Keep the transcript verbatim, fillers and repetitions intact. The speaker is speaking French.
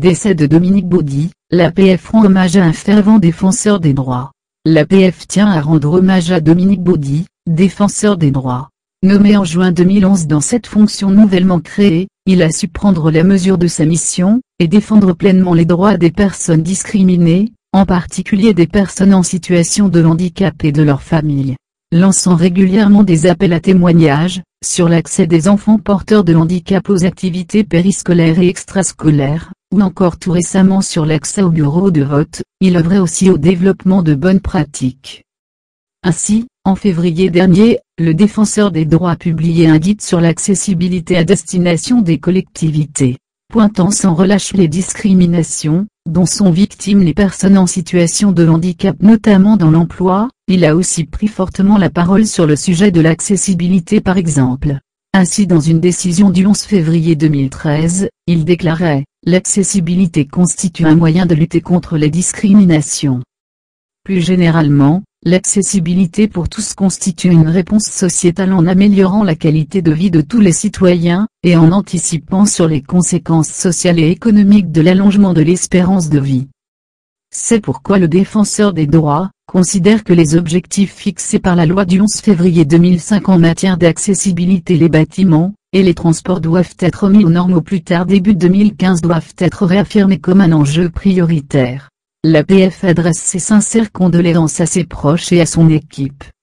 décès de Dominique Baudry, l'A P F rend hommage à un fervent défenseur des droits. L'A P F tient à rendre hommage à Dominique Baudry, défenseur des droits. Nommé en juin deux mille onze dans cette fonction nouvellement créée, il a su prendre la mesure de sa mission, et défendre pleinement les droits des personnes discriminées, en particulier des personnes en situation de handicap et de leurs familles. Lançant régulièrement des appels à témoignages, sur l'accès des enfants porteurs de handicap aux activités périscolaires et extrascolaires, ou encore tout récemment sur l'accès au bureau de vote, il œuvrait aussi au développement de bonnes pratiques. Ainsi, en février dernier, le défenseur des droits a publié un guide sur l'accessibilité à destination des collectivités, pointant sans relâche les discriminations, dont sont victimes les personnes en situation de handicap notamment dans l'emploi. Il a aussi pris fortement la parole sur le sujet de l'accessibilité par exemple. Ainsi dans une décision du onze février deux mille treize, il déclarait « L'accessibilité constitue un moyen de lutter contre les discriminations. Plus généralement, l'accessibilité pour tous constitue une réponse sociétale en améliorant la qualité de vie de tous les citoyens, et en anticipant sur les conséquences sociales et économiques de l'allongement de l'espérance de vie. » C'est pourquoi le défenseur des droits considère que les objectifs fixés par la loi du onze février deux mille cinq en matière d'accessibilité les bâtiments et les transports doivent être mis aux normes au plus tard début deux mille quinze doivent être réaffirmés comme un enjeu prioritaire. L'A P F adresse ses sincères condoléances à ses proches et à son équipe.